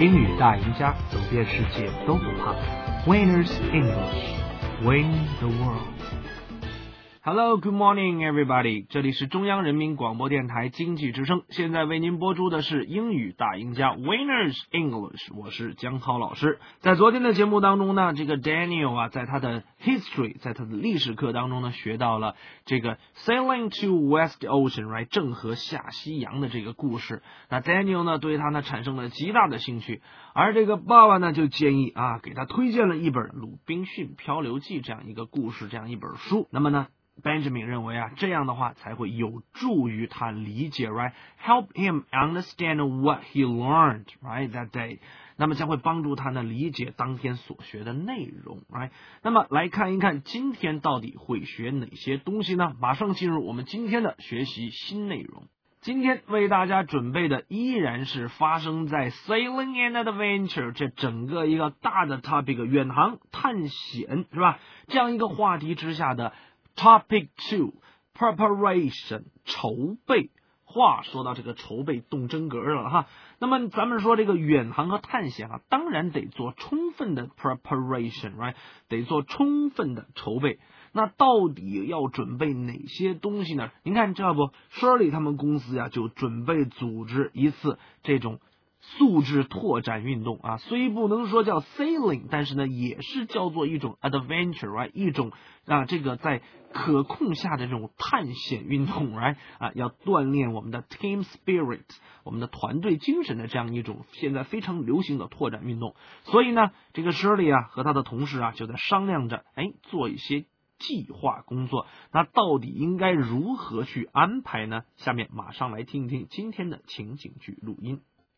英语大赢家，走遍世界都不怕。Winners English, win the world.Hello, good morning, everybody. 这里是中央人民广播电台经济之声，现在为您播出的是英语大赢家 Winners English， 我是江涛老师。在昨天的节目当中呢，这个 Daniel 啊，在他的 history， 在他的历史课当中呢，学到了这个 sailing to West Ocean, right， 郑和下西洋的这个故事。那 Daniel 呢，对他呢产生了极大的兴趣，而这个爸爸呢就建议啊，给他推荐了一本《鲁滨逊漂流记》这样一个故事，这样一本书。那么呢Benjamin 认为啊，这样的话才会有助于他理解 right? Help him understand what he learned, right, that day. 那么将会帮助他呢理解当天所学的内容 right? 那么来看一看今天到底会学哪些东西呢？马上进入我们今天的学习新内容。今天为大家准备的依然是发生在 Sailing and Adventure 这整个一个大的 topic 远航探险是吧？这样一个话题之下的Topic 2 Preparation 筹备。话说到这个筹备动真格了哈，那么咱们说这个远航和探险啊，当然得做充分的 preparation right， 得做充分的筹备。那到底要准备哪些东西呢？您看这不 Shirley 他们公司呀就准备组织一次这种素质拓展运动啊，虽不能说叫 sailing， 但是呢也是叫做一种 adventure right， 一种这个在可控下的这种探险运动 right， 要锻炼我们的 team spirit， 我们的团队精神的这样一种现在非常流行的拓展运动。所以呢这个 Shirley 啊和他的同事啊就在商量着做一些计划工作，那到底应该如何去安排呢？下面马上来听一听今天的情景剧录音。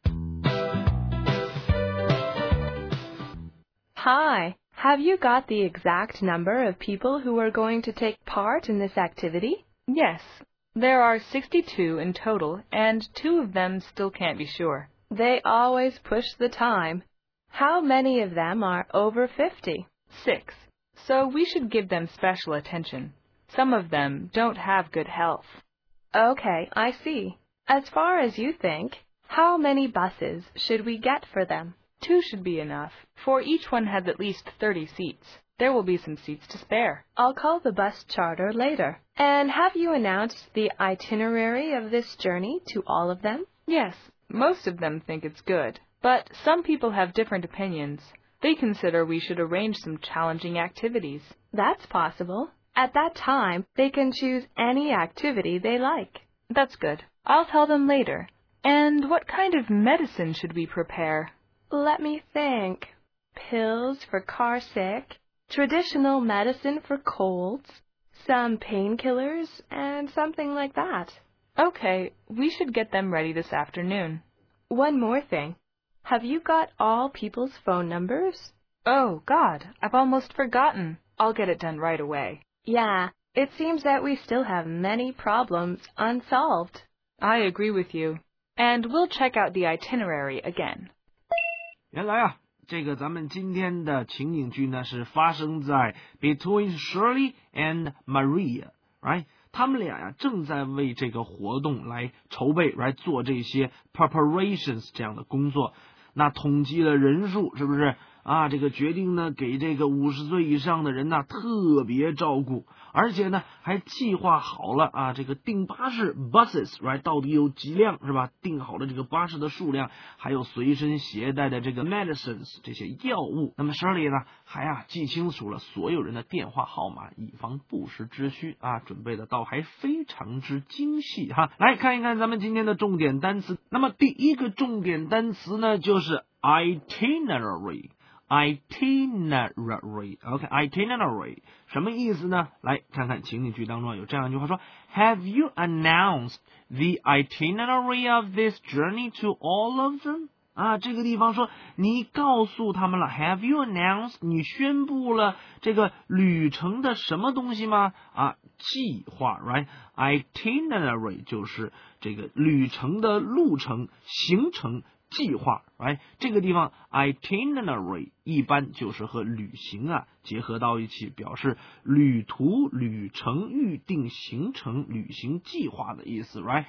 Hi, have you got the exact number of people who are going to take part in this activity? Yes, there are 62 in total, and 2 of them still can't be sure. They always push the time. How many of them are over 50? 6. So we should give them special attention. Some of them don't have good health. Okay, I see. As far as you think, how many buses should we get for them? 2 should be enough, for each one has at least 30 seats. There will be some seats to spare. I'll call the bus charter later. And have you announced the itinerary of this journey to all of them? Yes, most of them think it's good, but some people have different opinions. They consider we should arrange some challenging activities. That's possible. At that time, they can choose any activity they like. That's good. I'll tell them later. And what kind of medicine should we prepare? Let me think. Pills for car sick, traditional medicine for colds, some painkillers, and something like that. Okay, we should get them ready this afternoon. One more thing. Have you got all people's phone numbers? Oh, God, I've almost forgotten. I'll get it done right away. Yeah, it seems that we still have many problems unsolved. I agree with you. And we'll check out the itinerary again. 原来啊，这个咱们今天的情景剧呢是发生在 between Shirley and Maria, right？ 他们俩呀正在为这个活动来筹备，来做这些 preparations 这样的工作。那统计了人数，是不是啊？这个决定呢给这个50岁以上的人呢特别照顾，而且呢还计划好了啊，这个订巴士 buses right 到底有几辆是吧？订好了这个巴士的数量，还有随身携带的这个 medicines 这些药物。那么 Shirley 呢还记清楚了所有人的电话号码，以防不时之需啊，准备的倒还非常之精细哈。来看一看咱们今天的重点单词。那么第一个重点单词呢就是 itinerary。itinerary OK itinerary 什么意思呢？来看看情景剧当中有这样一句话说 Have you announced the itinerary of this journey to all of them? 这个地方说你告诉他们了 Have you announced 你宣布了这个旅程的什么东西吗？计划 right itinerary 就是这个旅程的路程行程计划，哎，这个地方 itinerary 一般就是和旅行啊结合到一起，表示旅途、旅程、预定行程、旅行计划的意思 ，right？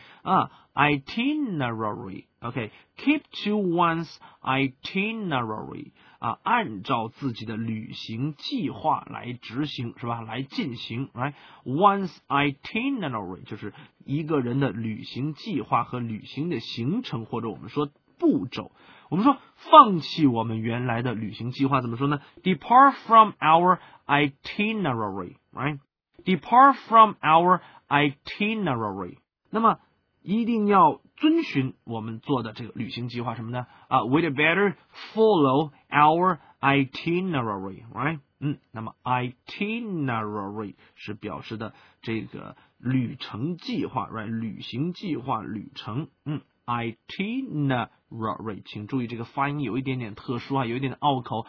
itinerary，OK，keep to one's itinerary 按照自己的旅行计划来执行，是吧？来进行 ，right？One's itinerary 就是一个人的旅行计划和旅行的行程，或者我们说步骤。我们说放弃我们原来的旅行计划怎么说呢 ？Depart from our itinerary, right? Depart from our itinerary. 那么一定要遵循我们做的这个旅行计划什么呢？We'd better follow our itinerary, right? 那么 itinerary 是表示的这个旅程计划 ，right？ 旅行计划、旅程，itinerary， 请注意这个发音有一点点特殊有一点点拗口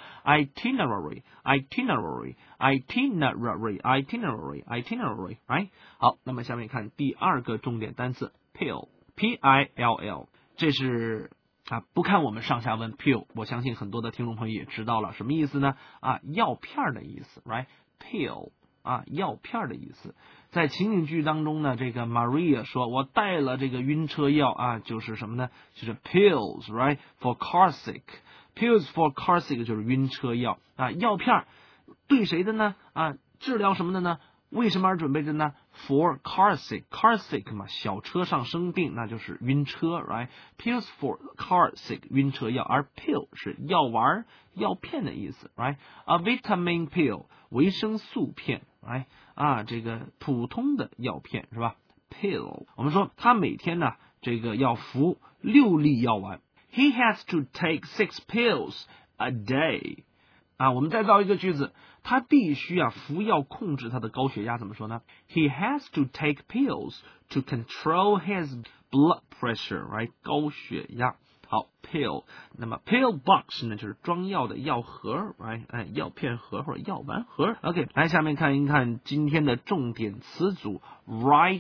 ，itinerary， 好，那么下面看第二个重点单词 pill， P-I-L-L， 这是不看我们上下文 pill， 我相信很多的听众朋友也知道了，什么意思呢？药片的意思 ，right？ pill。药片的意思，在情景剧当中呢，这个 Maria 说，我带了这个晕车药就是什么呢？就是 pills, right? For car sick. Pills for car sick 就是晕车药药片对谁的呢？治疗什么的呢？为什么而准备的呢 ？For car sick, car sick 嘛，小车上生病，那就是晕车 ，right? Pills for car sick 晕车药，而 pill 是药丸、药片的意思 ，right? A vitamin pill 维生素片 ，right? 这个普通的药片是吧 ？Pill 我们说他每天呢，这个要服6粒药丸 ，He has to take 6 pills a day。我们再造一个句子，他必须服药控制他的高血压，怎么说呢 ？He has to take pills to control his blood pressure, right？ 高血压。好 ，pill， 那么 pill box 呢，就是装药的药盒 ，right？ 药片盒或者药丸盒。OK， 来下面看一看今天的重点词组 ，right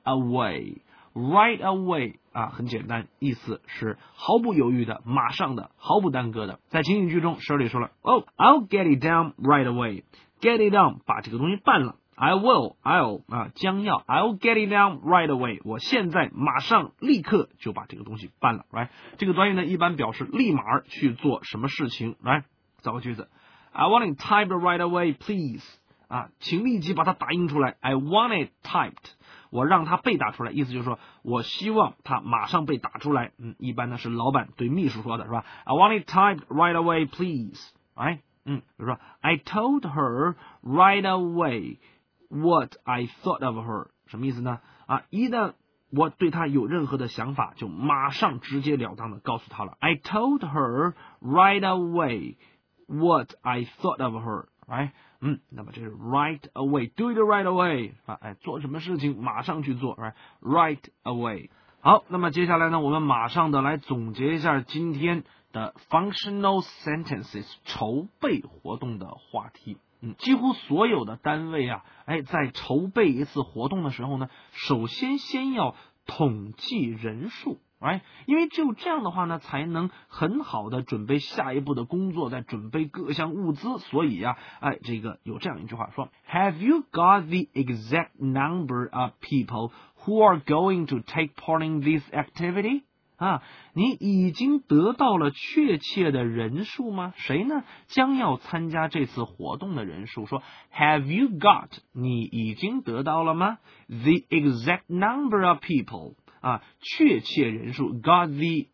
away。Right away 很简单，意思是毫不犹豫的、马上的、毫不耽搁的。在情景剧中 ，Shirley 说了 ，I'll get it done right away. Get it done， 把这个东西办了。I'll 将要 I'll get it done right away。我现在马上立刻就把这个东西办了 ，right？ 这个短语呢，一般表示立马去做什么事情 ，right？ 造个句子 ，I want it typed right away, please。请立即把它打印出来。I want it typed。我让它被打出来，意思就是说我希望它马上被打出来。一般呢是老板对秘书说的是吧 ？I want it typed right away, please. Right？ 比如说 I told her right away what I thought of her， 什么意思呢？一旦我对她有任何的想法，就马上直截了当的告诉她了。I told her right away what I thought of her. Right？ 那么这是 right away， do it right away 做什么事情马上去做 right away。好，那么接下来呢，我们马上的来总结一下今天的 functional sentences 筹备活动的话题。几乎所有的单位在筹备一次活动的时候呢，首先要统计人数。因为只有这样的话呢，才能很好的准备下一步的工作，在准备各项物资。所以这个有这样一句话说 ，Have you got the exact number of people who are going to take part in this activity？ 你已经得到了确切的人数吗？谁呢？将要参加这次活动的人数。说 Have you got？ 你已经得到了吗 ？The exact number of people。确切人数 got the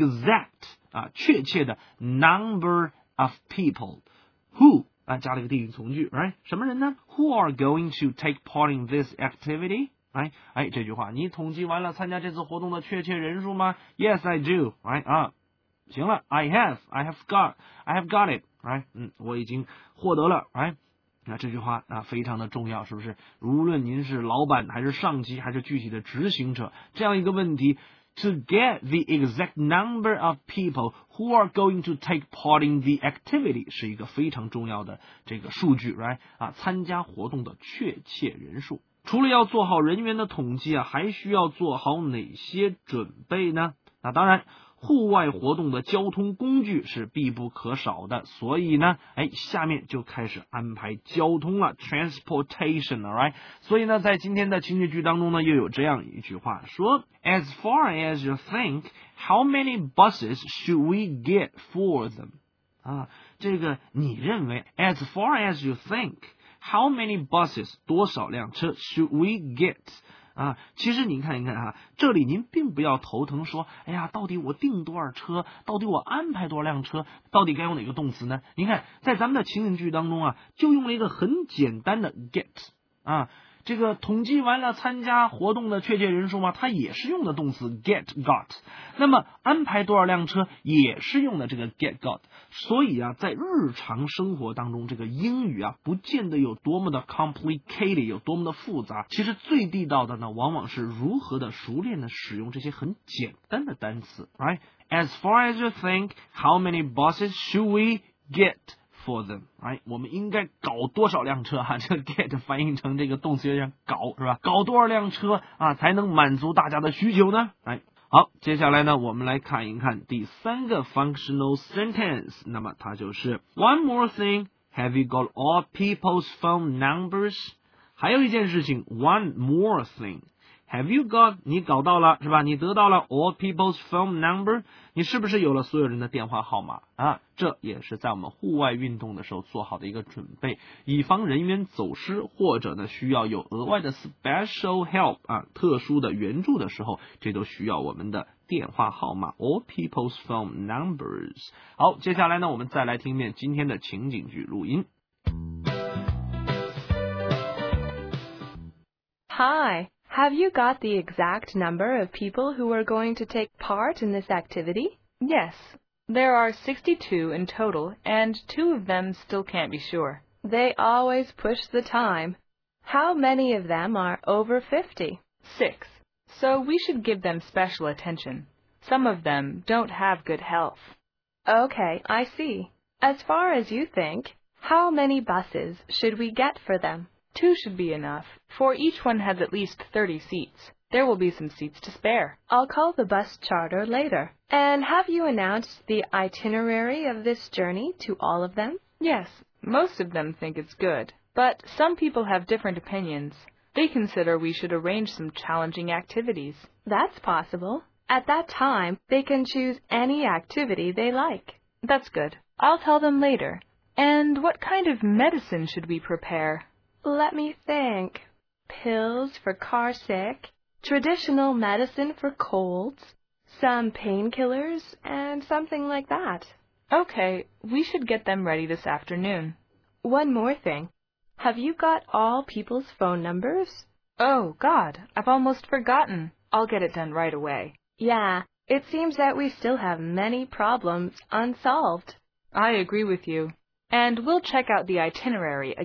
exact 确切的 number of people who 加了一个定语从句 right 什么人呢 who are going to take part in this activity right 这句话你统计完了参加这次活动的确切人数吗 Yes I do right 行了 I have got it right 我已经获得了 right那这句话非常的重要，是不是？无论您是老板还是上级还是具体的执行者，这样一个问题 ，to get the exact number of people who are going to take part in the activity 是一个非常重要的这个数据 ，right？ 参加活动的确切人数。除了要做好人员的统计还需要做好哪些准备呢？那当然。 户外活动的交通工具是必不可少的，所以呢，下面就开始安排交通了 ，transportation， alright。所以呢，在今天的情景剧当中呢，又有这样一句话说 ，As far as you think, how many buses should we get for them？ 啊，这个你认为 ，as far as you think。How many buses 多少辆车 should we get 啊？其实您看一看哈，这里您并不要头疼说，哎呀，到底我订多少车？到底我安排多少辆车？到底该用哪个动词呢？您看，在咱们的情景剧当中啊，就用了一个很简单的 get 啊。这个统计完了参加活动的确切人数嘛，它也是用的动词 got。那么安排多少辆车也是用的这个 get got。所以啊，在日常生活当中，这个英语啊，不见得有多么的 complicated， 有多么的复杂。其实最地道的呢，往往是如何的熟练的使用这些很简单的单词 ，right？As far as you think, how many buses should we get?For them， 我们应该搞多少辆车哈？这个 get 翻译成这个动词有点搞是吧？搞多少辆车啊，才能满足大家的需求呢？好，接下来呢，我们来看一看第三个 functional sentence。那么它就是 One more thing, have you got all people's phone numbers？ 还有一件事情 ，one more thing。Have you got 你搞到了是吧？你得到了 all people's phone number， 你是不是有了所有人的电话号码啊？这也是在我们户外运动的时候做好的一个准备，以防人员走失或者呢需要有额外的 special help 啊，特殊的援助的时候，这都需要我们的电话号码 all people's phone numbers。好，接下来呢，我们再来听一遍今天的情景剧录音。 Hi.Have you got the exact number of people who are going to take part in this activity? Yes. There are 62 in total, and 2 of them still can't be sure. They always push the time. How many of them are over 50? 6. So we should give them special attention. Some of them don't have good health. Okay, I see. As far as you think, how many buses should we get for them? 2 should be enough, for each one has at least 30 seats. There will be some seats to spare. I'll call the bus charter later. And have you announced the itinerary of this journey to all of them? Yes, most of them think it's good, but some people have different opinions. They consider we should arrange some challenging activities. That's possible. At that time, they can choose any activity they like. That's good. I'll tell them later. And what kind of medicine should we prepare?Let me think. Pills for car sick, traditional medicine for colds, some painkillers, and something like that. Okay, we should get them ready this afternoon. One more thing. Have you got all people's phone numbers? Oh, God, I've almost forgotten. I'll get it done right away. Yeah, it seems that we still have many problems unsolved. I agree with you. And we'll check out the itinerary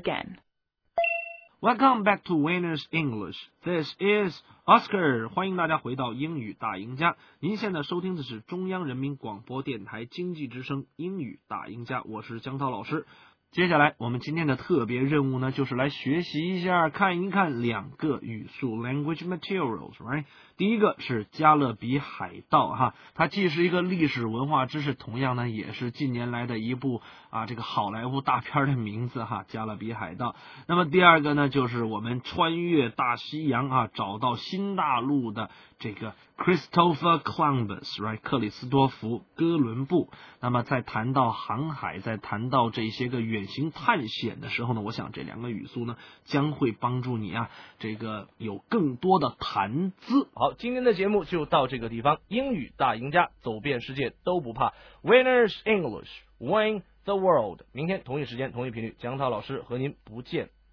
again.Welcome back to Winners English. This is Oscar. 欢迎大家回到英语大赢家。您现在收听的是中央人民广播电台经济之声英语大赢家，我是江涛老师。接下来我们今天的特别任务呢，就是来学习一下，看一看2个语速 language materials, right？ 第一个是加勒比海盗哈，它既是一个历史文化知识，同样呢也是近年来的一部这个好莱坞大片的名字哈，加勒比海盗。那么第二个呢，就是我们穿越大西洋找到新大陆的这个 Christopher Columbus, right？ 克里斯多福哥伦布。那么在谈到航海，在谈到这些个远行探险的时候呢，我想这2个语速呢将会帮助你这个有更多的谈资。好，今天的节目就到这个地方，英语大赢家走遍世界都不怕 Winners English, win the world。明天同一时间同一频率，江涛老师和您不见